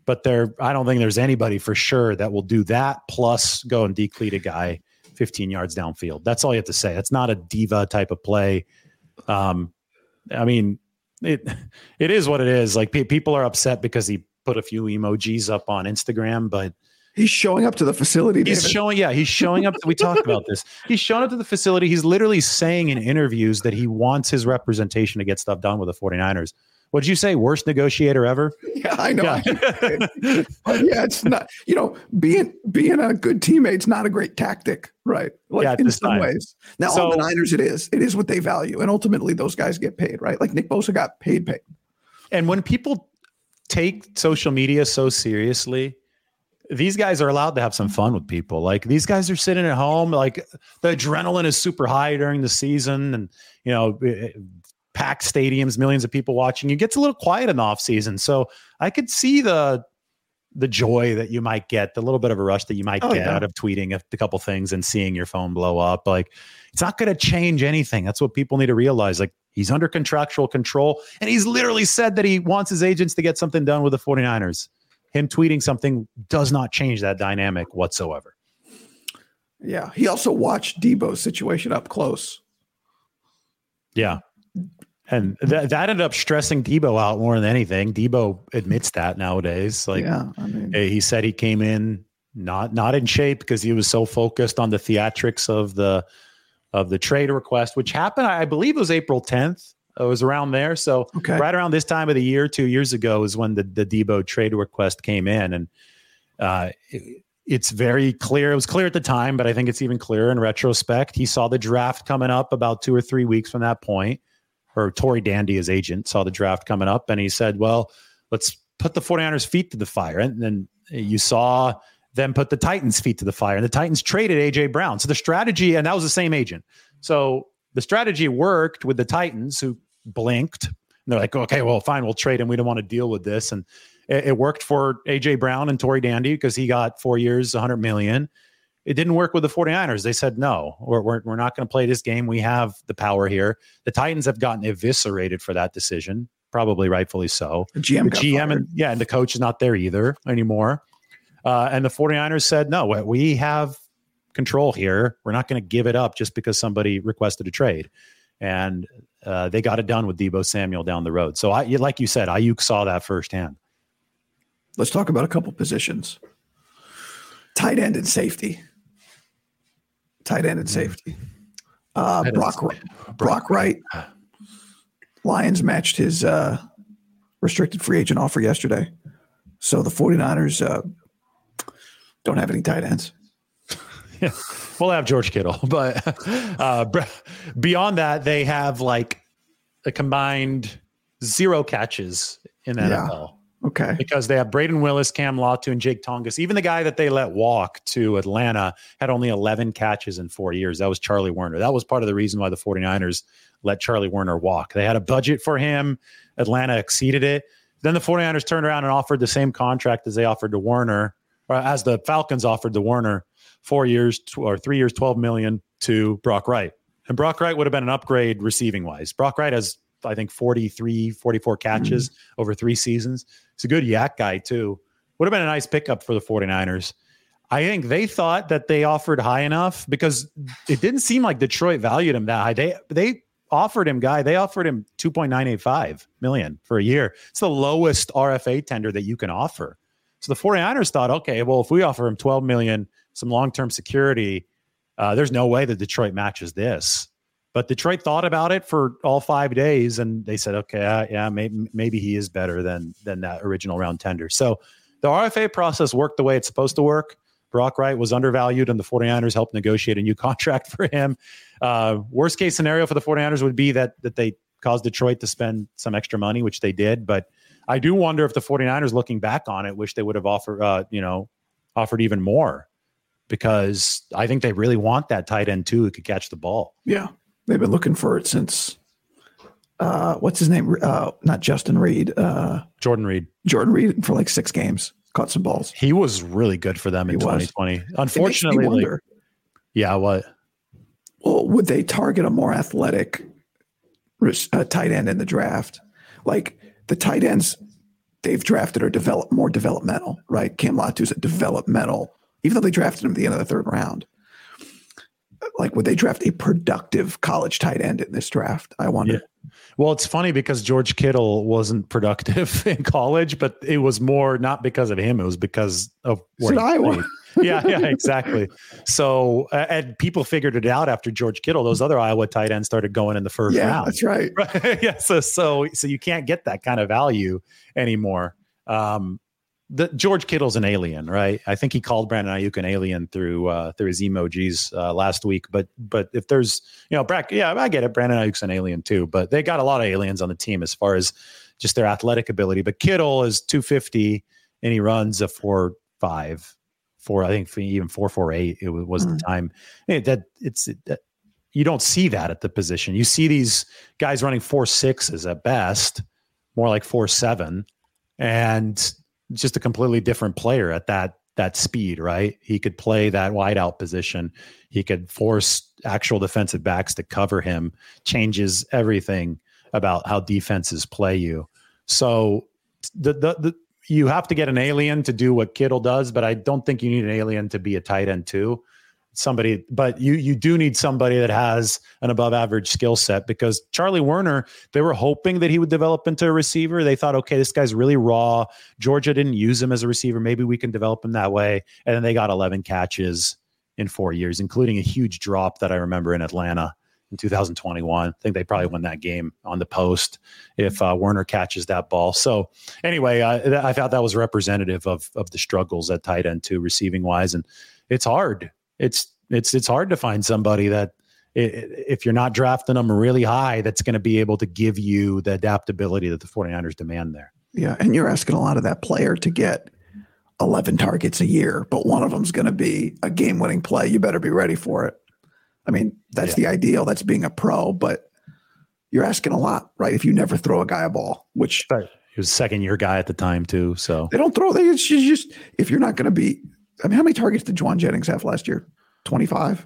[SPEAKER 3] but I don't think there's anybody for sure that will do that plus go and decleat a guy 15 yards downfield. That's all you have to say. It's not a diva type of play. I mean, it is what it is. Like people are upset because he put a few emojis up on Instagram, but
[SPEAKER 4] he's showing up to the facility.
[SPEAKER 3] He's showing up. We talked about this. He's showing up to the facility. He's literally saying in interviews that he wants his representation to get stuff done with the 49ers. What'd you say? Worst negotiator ever?
[SPEAKER 4] Yeah, I know. Yeah. But yeah, it's not, being a good teammate's not a great tactic, right? Like in some ways. Now on the Niners, it is what they value. And ultimately those guys get paid, right? Like Nick Bosa got paid.
[SPEAKER 3] And when people take social media so seriously, these guys are allowed to have some fun with people. Like these guys are sitting at home, like the adrenaline is super high during the season and, packed stadiums, millions of people watching. It gets a little quiet in the off season. So I could see the joy that you might get, the little bit of a rush that you might get out of tweeting a couple things and seeing your phone blow up. Like it's not going to change anything. That's what people need to realize. Like he's under contractual control and he's literally said that he wants his agents to get something done with the 49ers. Him tweeting something does not change that dynamic whatsoever.
[SPEAKER 4] Yeah. He also watched Debo's situation up close.
[SPEAKER 3] Yeah. And that ended up stressing Debo out more than anything. Debo admits that nowadays. Like he said he came in not in shape because he was so focused on the theatrics of the trade request, which happened, I believe it was April 10th. It was around there. So right around this time of the year, 2 years ago is when the Debo trade request came in. And it's very clear. It was clear at the time, but I think it's even clearer in retrospect. He saw the draft coming up about 2 or 3 weeks from that point. Or Tory Dandy, his agent, saw the draft coming up and he said, well, let's put the 49ers feet to the fire. And then you saw them put the Titans feet to the fire and the Titans traded AJ Brown. So the strategy, and that was the same agent. So the strategy worked with the Titans who blinked and they're like, okay, well, fine, we'll trade him. We don't want to deal with this. And it worked for AJ Brown and Tory Dandy because he got 4 years, $100 million. It didn't work with the 49ers. They said, no, we're not going to play this game. We have the power here. The Titans have gotten eviscerated for that decision, probably rightfully so.
[SPEAKER 4] The GM
[SPEAKER 3] and the coach is not there either anymore. And the 49ers said, no, we have control here. We're not going to give it up just because somebody requested a trade. And they got it done with Debo Samuel down the road. So like you said, Ayuk saw that firsthand.
[SPEAKER 4] Let's talk about a couple positions. Tight end and safety. Brock Wright. Lions matched his restricted free agent offer yesterday. So the 49ers don't have any tight ends.
[SPEAKER 3] Yeah, we'll have George Kittle. But beyond that, they have like a combined 0 catches in the NFL.
[SPEAKER 4] Okay.
[SPEAKER 3] Because they have Braden Willis, Cam Latu, and Jake Tongas. Even the guy that they let walk to Atlanta had only 11 catches in 4 years. That was Charlie Werner. That was part of the reason why the 49ers let Charlie Werner walk. They had a budget for him. Atlanta exceeded it. Then the 49ers turned around and offered the same contract as they offered to Werner, or as the Falcons offered to Werner, 4 years or 3 years, $12 million to Brock Wright. And Brock Wright would have been an upgrade receiving wise. Brock Wright has, I think, 44 catches over 3 seasons. He's a good yak guy too. Would have been a nice pickup for the 49ers. I think they thought that they offered high enough because it didn't seem like Detroit valued him that high. They offered him $2.985 million for a year. It's the lowest RFA tender that you can offer. So the 49ers thought, okay, well, if we offer him $12 million, some long-term security, there's no way that Detroit matches this. But Detroit thought about it for all 5 days, and they said, okay, maybe he is better than that original round tender. So the RFA process worked the way it's supposed to work. Brock Wright was undervalued, and the 49ers helped negotiate a new contract for him. Worst case scenario for the 49ers would be that they caused Detroit to spend some extra money, which they did. But I do wonder if the 49ers, looking back on it, wish they would have offered even more, because I think they really want that tight end too who could catch the ball.
[SPEAKER 4] Yeah. They've been looking for it since, what's his name? Not Justin Reed.
[SPEAKER 3] Jordan Reed.
[SPEAKER 4] Jordan Reed for like 6 games. Caught some balls.
[SPEAKER 3] He was really good for them in 2020. Unfortunately, what?
[SPEAKER 4] Well, would they target a more athletic tight end in the draft? Like the tight ends they've drafted are more developmental, right? Cam Latu's a developmental, even though they drafted him at the end of the third round. Like, would they draft a productive college tight end in this draft? I wonder.
[SPEAKER 3] Yeah. Well, it's funny because George Kittle wasn't productive in college, but it was more not because of him. It was because of where he
[SPEAKER 4] Iowa.
[SPEAKER 3] played. Yeah, exactly. So, and people figured it out after George Kittle. Those other Iowa tight ends started going in the first round.
[SPEAKER 4] That's right.
[SPEAKER 3] Yeah. So you can't get that kind of value anymore. George Kittle's an alien, right? I think he called Brandon Ayuk an alien through his emojis last week. But if there's, Brack, yeah, I get it. Brandon Ayuk's an alien too, but they got a lot of aliens on the team as far as just their athletic ability. But Kittle is 250 and he runs a 4.5, I think even 4.48. It was the time you don't see that at the position. You see these guys running 4.6s at best, more like 4.7, and just a completely different player at that speed, right? He could play that wideout position. He could force actual defensive backs to cover him, changes everything about how defenses play you. So you have to get an alien to do what Kittle does, but I don't think you need an alien to be a tight end too. But you do need somebody that has an above average skill set, because Charlie Werner, they were hoping that he would develop into a receiver. They thought, okay, this guy's really raw. Georgia didn't use him as a receiver. Maybe we can develop him that way. And then they got 11 catches in 4 years, including a huge drop that I remember in Atlanta in 2021. I think they probably won that game on the post if Werner catches that ball. So anyway, I thought that was representative of the struggles at tight end too, receiving wise. And it's hard. It's hard to find somebody that, if you're not drafting them really high, that's going to be able to give you the adaptability that the 49ers demand there.
[SPEAKER 4] Yeah, and you're asking a lot of that player to get 11 targets a year, but one of them's going to be a game-winning play. You better be ready for it. I mean, that's the ideal. That's being a pro, but you're asking a lot, right? If you never throw a guy a ball, which
[SPEAKER 3] he was a second-year guy at the time too. So
[SPEAKER 4] they don't throw. It's just if you're not going to be. I mean, how many targets did Juwan Jennings have last year? 25.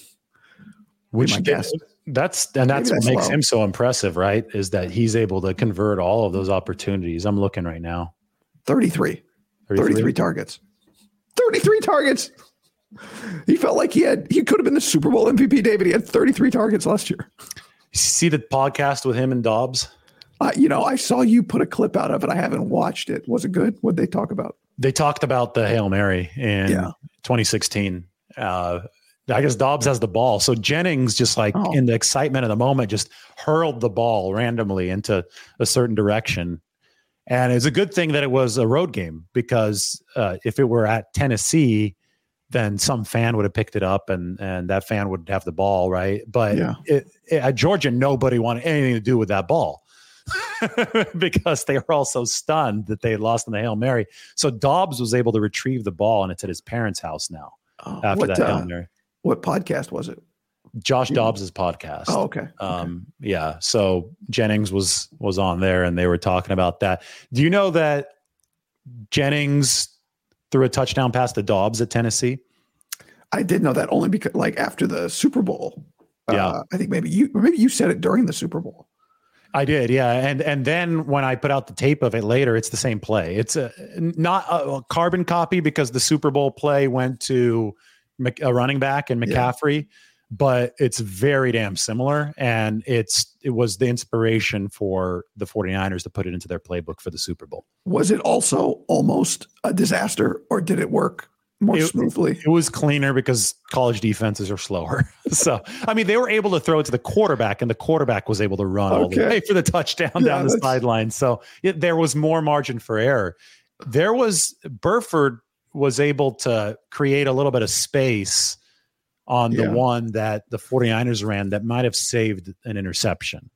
[SPEAKER 3] Which that's what makes him so impressive, right? Is that he's able to convert all of those opportunities. I'm looking right now.
[SPEAKER 4] 33 targets. 33 targets. He felt like he could have been the Super Bowl MVP, David. He had 33 targets last year.
[SPEAKER 3] See the podcast with him and Dobbs?
[SPEAKER 4] I saw you put a clip out of it. I haven't watched it. Was it good? What'd they talk about?
[SPEAKER 3] They talked about the Hail Mary in 2016. I guess Dobbs has the ball. So Jennings just in the excitement of the moment, just hurled the ball randomly into a certain direction. And it's a good thing that it was a road game, because if it were at Tennessee, then some fan would have picked it up and that fan would have the ball, right? But at Georgia, nobody wanted anything to do with that ball because they were all so stunned that they had lost in the Hail Mary. So Dobbs was able to retrieve the ball, and it's at his parents' house now after that Hail Mary.
[SPEAKER 4] What podcast was it?
[SPEAKER 3] Josh Dobbs' podcast.
[SPEAKER 4] Oh, okay.
[SPEAKER 3] Yeah. So Jennings was on there, and they were talking about that. Do you know that Jennings threw a touchdown pass to Dobbs at Tennessee?
[SPEAKER 4] I did know that, only because after the Super Bowl. I think maybe you said it during the Super Bowl.
[SPEAKER 3] I did, yeah. And then when I put out the tape of it later, it's the same play. It's not a carbon copy, because the Super Bowl play went to a running back and McCaffrey, but it's very damn similar. And it was the inspiration for the 49ers to put it into their playbook for the Super Bowl.
[SPEAKER 4] Was it also almost a disaster, or did it work more smoothly?
[SPEAKER 3] It was cleaner because college defenses are slower. So, I mean, they were able to throw it to the quarterback, and the quarterback was able to run all the way for the touchdown down the sideline. So there was more margin for error. Burford was able to create a little bit of space on the one that the 49ers ran that might have saved an interception.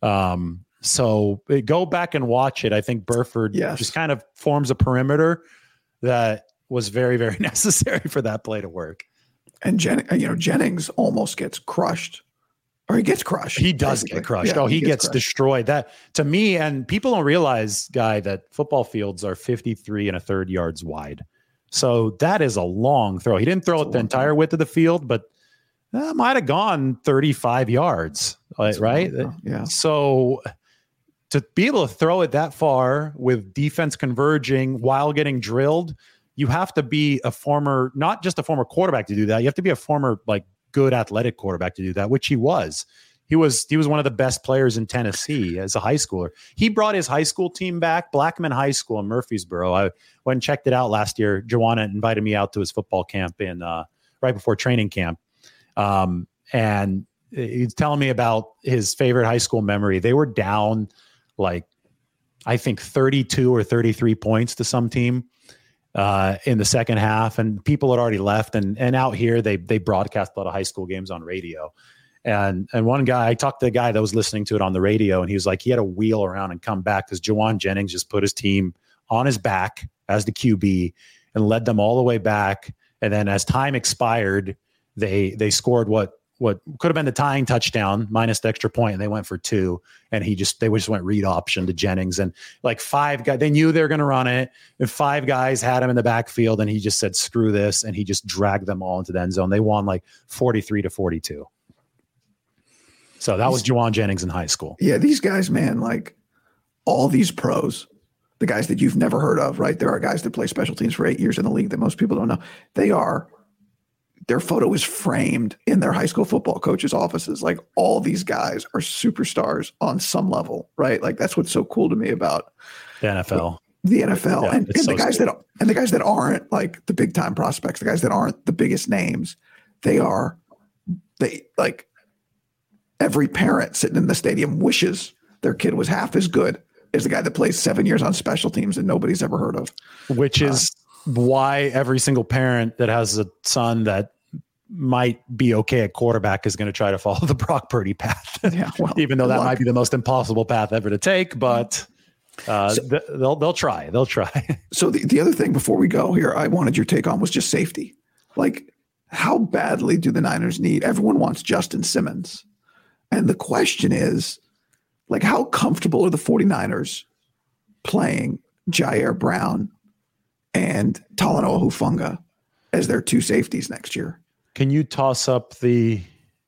[SPEAKER 3] So go back and watch it. I think Burford just kind of forms a perimeter that was very, very necessary for that play to work.
[SPEAKER 4] And Jennings almost gets crushed, or he gets crushed.
[SPEAKER 3] He does get crushed.
[SPEAKER 4] Yeah,
[SPEAKER 3] he gets destroyed. That, to me, and people don't realize, Guy, that football fields are 53 1/3 yards wide. So that is a long throw. He didn't throw it the entire width of the field, but that might have gone 35 yards, right?
[SPEAKER 4] Yeah.
[SPEAKER 3] So to be able to throw it that far with defense converging while getting drilled, you have to be not just a former quarterback to do that. You have to be a former like good athletic quarterback to do that, which he was. He was one of the best players in Tennessee as a high schooler. He brought his high school team back, Blackman High School in Murfreesboro. I went and checked it out last year. Joanna invited me out to his football camp in right before training camp. And he's telling me about his favorite high school memory. They were down like, I think 32 or 33 points to some team in the second half. And people had already left. And out here, they broadcast a lot of high school games on radio. And one guy, I talked to the guy that was listening to it on the radio, and he was like, he had to wheel around and come back because Jawan Jennings just put his team on his back as the QB and led them all the way back. And then as time expired, they scored what could have been the tying touchdown minus the extra point, and they went for 2. And they just went read option to Jennings, and like 5 guys, they knew they were going to run it. And 5 guys had him in the backfield, and he just said, "Screw this," and he just dragged them all into the end zone. They won like 43-42. So that was Jawan Jennings in high school.
[SPEAKER 4] Yeah, these guys, man, like all these pros, the guys that you've never heard of, right? There are guys that play special teams for 8 years in the league that most people don't know. Their photo is framed in their high school football coaches' offices. Like all these guys are superstars on some level, right? Like that's what's so cool to me about
[SPEAKER 3] the NFL.
[SPEAKER 4] The NFL
[SPEAKER 3] Yeah,
[SPEAKER 4] and the guys that aren't like the big time prospects, the guys that aren't the biggest names, they like every parent sitting in the stadium wishes their kid was half as good as the guy that plays 7 years on special teams that nobody's ever heard of.
[SPEAKER 3] Which is why every single parent that has a son that might be okay at quarterback is going to try to follow the Brock Purdy path.
[SPEAKER 4] Yeah, well,
[SPEAKER 3] even though that might be the most impossible path ever to take, but they'll try. They'll try.
[SPEAKER 4] So the other thing before we go here, I wanted your take on was just safety. Like, how badly do the Niners need? Everyone wants Justin Simmons. And the question is, like, how comfortable are the 49ers playing Jair Brown and Talanoa Hufanga as their 2 safeties next year?
[SPEAKER 3] Can you toss up the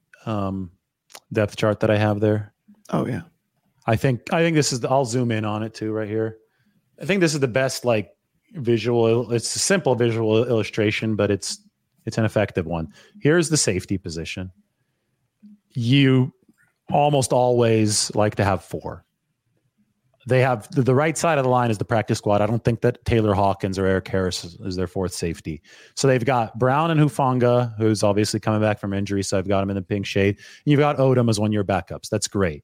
[SPEAKER 3] depth chart that I have there?
[SPEAKER 4] Oh, yeah.
[SPEAKER 3] I think this is, I'll zoom in on it too right here. I think this is the best like visual. It's a simple visual illustration, but it's an effective one. Here's the safety position. You almost always like to have 4. They have the right side of the line is the practice squad. I don't think that Taylor Hawkins or Eric Harris is their 4th safety. So they've got Brown and Hufanga, who's obviously coming back from injury. So I've got him in the pink shade. And you've got Odom as one of your backups. That's great.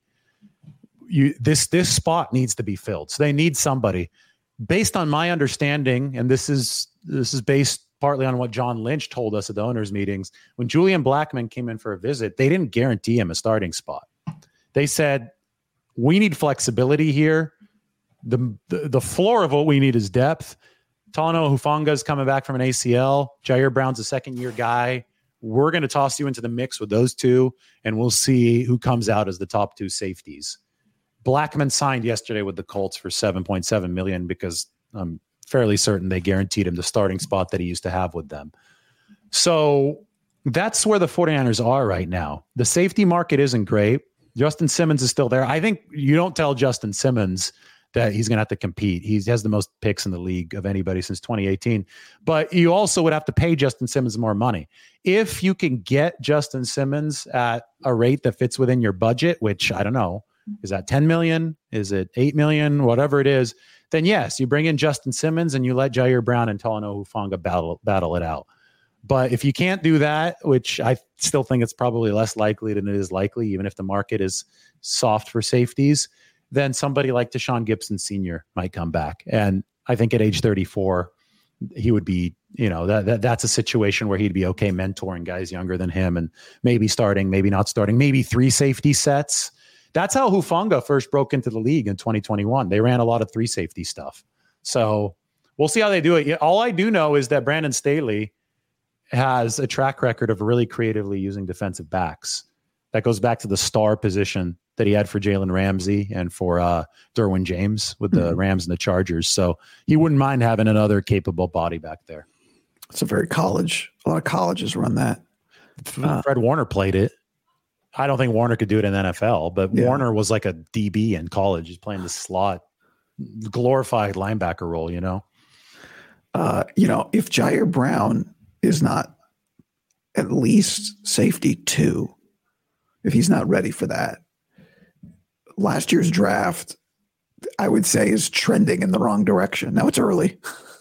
[SPEAKER 3] This spot needs to be filled. So they need somebody. Based on my understanding, and this is based partly on what John Lynch told us at the owners' meetings, when Julian Blackman came in for a visit, they didn't guarantee him a starting spot. They said, we need flexibility here. The floor of what we need is depth. Talanoa Hufanga is coming back from an ACL. Jair Brown's a second-year guy. We're going to toss you into the mix with those 2, and we'll see who comes out as the top 2 safeties. Blackman signed yesterday with the Colts for $7.7 million because I'm fairly certain they guaranteed him the starting spot that he used to have with them. So that's where the 49ers are right now. The safety market isn't great. Justin Simmons is still there. I think you don't tell Justin Simmons that he's going to have to compete. He has the most picks in the league of anybody since 2018. But you also would have to pay Justin Simmons more money. If you can get Justin Simmons at a rate that fits within your budget, which I don't know, is that 10 million? Is it 8 million? Whatever it is, then yes, you bring in Justin Simmons and you let Jair Brown and Talanoa Hufanga battle it out. But if you can't do that, which I still think it's probably less likely than it is likely, even if the market is soft for safeties, then somebody like Deshaun Gibson Sr. might come back. And I think at age 34, he would be, that's a situation where he'd be okay mentoring guys younger than him and maybe starting, maybe not starting, maybe 3 safety sets. That's how Hufanga first broke into the league in 2021. They ran a lot of 3 safety stuff. So we'll see how they do it. All I do know is that Brandon Staley has a track record of really creatively using defensive backs. That goes back to the star position that he had for Jalen Ramsey and for Derwin James with the Rams and the Chargers. So he wouldn't mind having another capable body back there.
[SPEAKER 4] It's a lot of colleges run that.
[SPEAKER 3] Fred Warner played it. I don't think Warner could do it in the NFL, but Warner was like a DB in college. He's playing the slot, glorified linebacker role, you know?
[SPEAKER 4] If Jair Brown is not at least safety 2, if he's not ready for that, last year's draft, I would say, is trending in the wrong direction. Now it's early,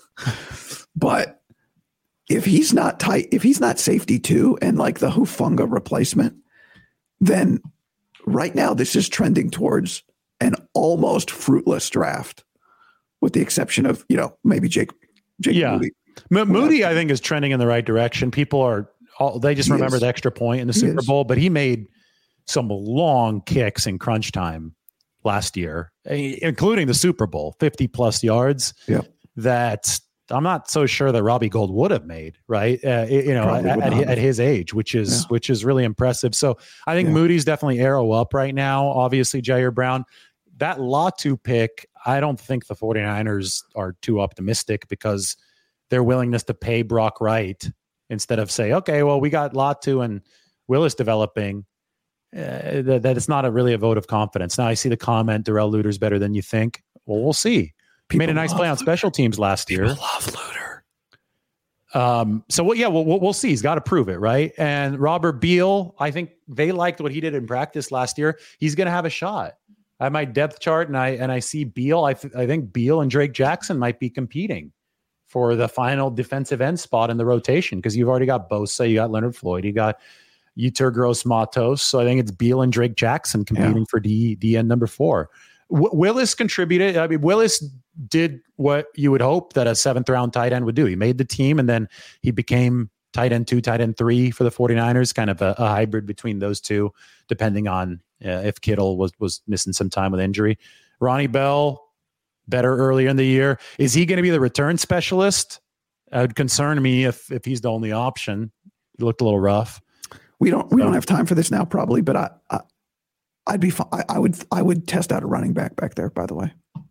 [SPEAKER 4] but if he's not tight, if he's not safety 2 and like the Hufanga replacement, then right now this is trending towards an almost fruitless draft, with the exception of, maybe Jake Moody.
[SPEAKER 3] Moody, I think, is trending in the right direction. People they just remember the extra point in the Super Bowl, but he made some long kicks in crunch time last year, including the Super Bowl, 50 plus yards.
[SPEAKER 4] Yep.
[SPEAKER 3] That I'm not so sure that Robbie Gould would have made, right? At his age, which is really impressive. So I think Moody's definitely arrow up right now. Obviously, Jair Brown, that Latu pick, I don't think the 49ers are too optimistic, because their willingness to pay Brock Wright instead of say, okay, well, we got Latu and Willis developing, that it's not really a vote of confidence. Now I see the comment, Darrell Luter's better than you think. Well, we'll see. He made a nice play on special teams last year.
[SPEAKER 4] People love Luter.
[SPEAKER 3] We'll see. He's got to prove it, right? And Robert Beal, I think they liked what he did in practice last year. He's going to have a shot. I have my depth chart, and I see Beal. I think Beal and Drake Jackson might be competing for the final defensive end spot in the rotation, because you've already got Bosa, you got Leonard Floyd, you got Yetur Gross-Matos. So I think it's Beal and Drake Jackson competing for D end number 4. Willis contributed. I mean, Willis did what you would hope that a 7th round tight end would do. He made the team, and then he became tight end 2, tight end 3 for the 49ers, kind of a hybrid between those two, depending on if Kittle was missing some time with injury. Ronnie Bell, better earlier in the year. Is he going to be the return specialist? It would concern me if he's the only option. He looked a little rough.
[SPEAKER 4] We don't have time for this now, probably, but I'd be fine. I would test out a running back there, by the way.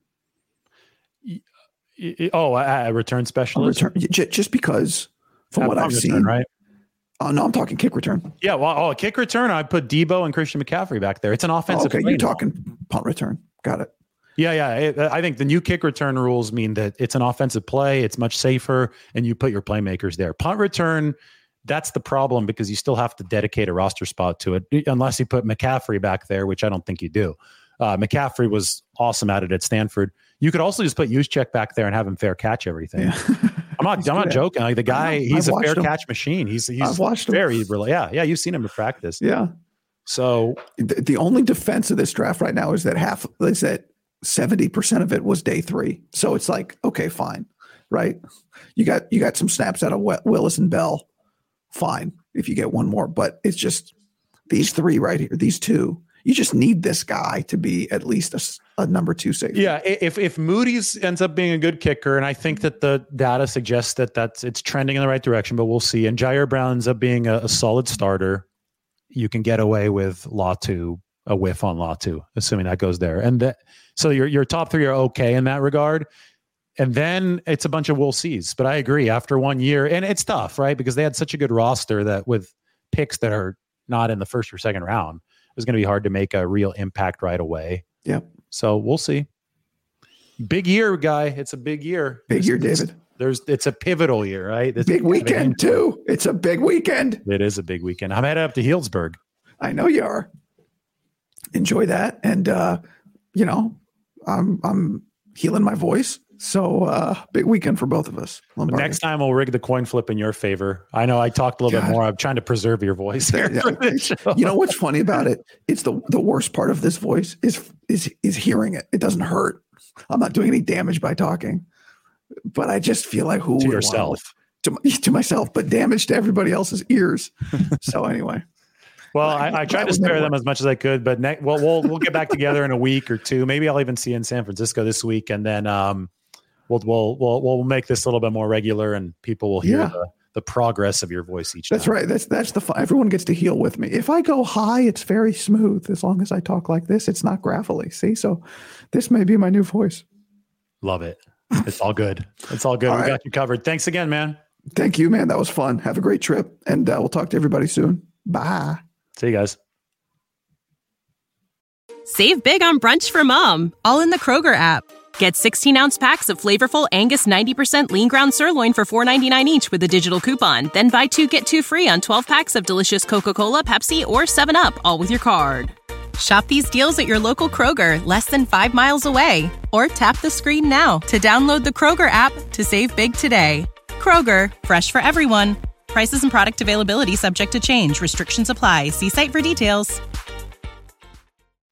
[SPEAKER 3] A return specialist?
[SPEAKER 4] Just because from what I've seen.
[SPEAKER 3] Right?
[SPEAKER 4] Oh, no, I'm talking kick return.
[SPEAKER 3] Yeah, well, kick return, I'd put Debo and Christian McCaffrey back there. It's an offensive
[SPEAKER 4] Okay, you're talking punt return. Got it.
[SPEAKER 3] Yeah. I think the new kick return rules mean that it's an offensive play. It's much safer, and you put your playmakers there. Punt return, that's the problem, because you still have to dedicate a roster spot to it, unless you put McCaffrey back there, which I don't think you do. McCaffrey was awesome at it at Stanford. You could also just put Juszczyk back there and have him fair catch everything. Yeah. I'm not joking. Like, the guy, he's a fair catch machine. I've watched very him. Yeah. You've seen him in practice.
[SPEAKER 4] Yeah.
[SPEAKER 3] So
[SPEAKER 4] the only defense of this draft right now is that 70% of it was day 3. So it's like, okay, fine, right? You got some snaps out of Willis and Bell. Fine if you get one more, but it's just these 3 right here, these 2. You just need this guy to be at least a number 2 safety.
[SPEAKER 3] Yeah, if Moody's ends up being a good kicker, and I think that the data suggests that it's trending in the right direction, but we'll see. And Jair Brown ends up being a solid starter, you can get away with Latu, a whiff on Latu, assuming that goes there. And so your top 3 are okay in that regard. And then it's a bunch of we'll sees. But I agree, after 1 year, and it's tough, right? Because they had such a good roster that with picks that are not in the 1st or 2nd round, it was going to be hard to make a real impact right away.
[SPEAKER 4] Yep.
[SPEAKER 3] So we'll see. Big year, guy. It's a big year.
[SPEAKER 4] Big year, David.
[SPEAKER 3] It's a pivotal year, right?
[SPEAKER 4] Big weekend too. It's a big weekend.
[SPEAKER 3] It is a big weekend. I'm headed up to Healdsburg.
[SPEAKER 4] I know you are. Enjoy that. And, I'm healing my voice. So big weekend for both of us. Lombardi.
[SPEAKER 3] Next time we'll rig the coin flip in your favor. I know I talked a little bit more. I'm trying to preserve your voice here.
[SPEAKER 4] Yeah. You know what's funny about it? It's the worst part of this voice is hearing it. It doesn't hurt. I'm not doing any damage by talking, but I just feel like
[SPEAKER 3] to yourself,
[SPEAKER 4] to myself, but damage to everybody else's ears. So anyway.
[SPEAKER 3] Well, I tried to spare them as much as I could, but we'll get back together in a week or 2. Maybe I'll even see you in San Francisco this week, and then we'll make this a little bit more regular, and people will hear the progress of your voice each time.
[SPEAKER 4] That's right. That's the fun. Everyone gets to heal with me. If I go high, it's very smooth. As long as I talk like this, it's not gravelly. See, so this may be my new voice.
[SPEAKER 3] Love it. It's all good. It's all good. We got you covered. Thanks again, man.
[SPEAKER 4] Thank you, man. That was fun. Have a great trip, and we'll talk to everybody soon. Bye.
[SPEAKER 3] See you guys.
[SPEAKER 8] Save big on brunch for mom, all in the Kroger app. Get 16-ounce packs of flavorful Angus 90% lean ground sirloin for $4.99 each with a digital coupon. Then buy 2, get 2 free on 12 packs of delicious Coca-Cola, Pepsi, or 7-Up, all with your card. Shop these deals at your local Kroger, less than 5 miles away. Or tap the screen now to download the Kroger app to save big today. Kroger, fresh for everyone. Prices and product availability subject to change. Restrictions apply. See site for details.